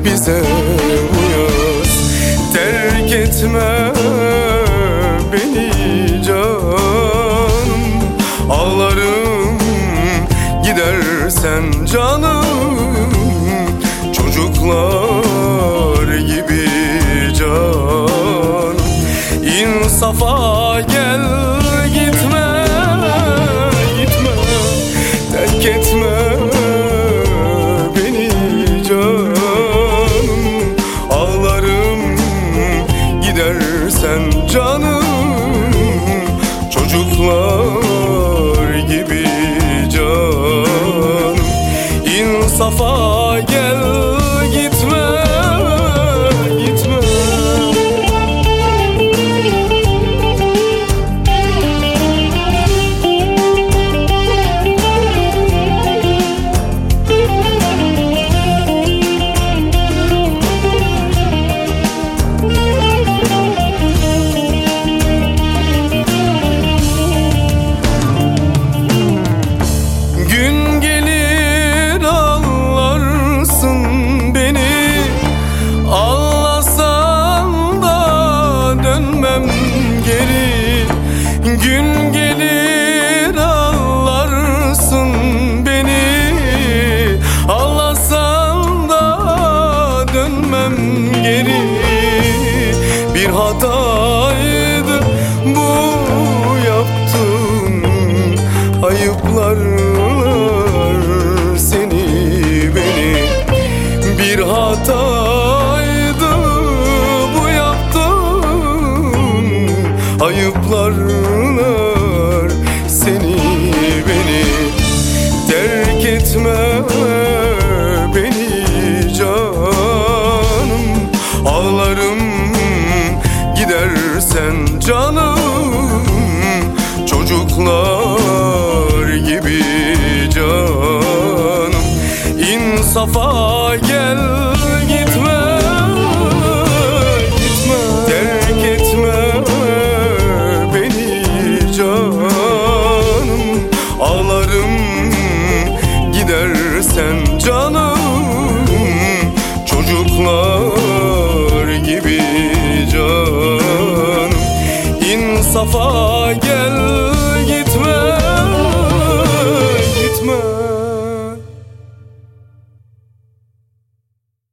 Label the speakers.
Speaker 1: bize bu yaz. Terk etme beni canım, ağlarım gidersen canım. Çocuklar gibi canım, İnsafa gel, gitme, gitme, terk etme beni canım, ağlarım gidersen canım. Çocuklar gibi canım, İnsafa gel, gitme, gitme. Gün gelir ağlarsın beni, ağlasan da dönmem geri. Gün gelir ağlarsın beni, ağlasan da dönmem geri. Bir hataydı bu yaptığım, ayıplar seni beni. Bir hataydı bu yaptığım, ayıplar seni beni. Terk etme beni canım, ağlarım gidersen canım. Çocuklar gibi canım, İnsafa gel, gitme, gitme, terk etme beni canım, ağlarım gidersen canım. Çocuklar gibi canım, İnsafa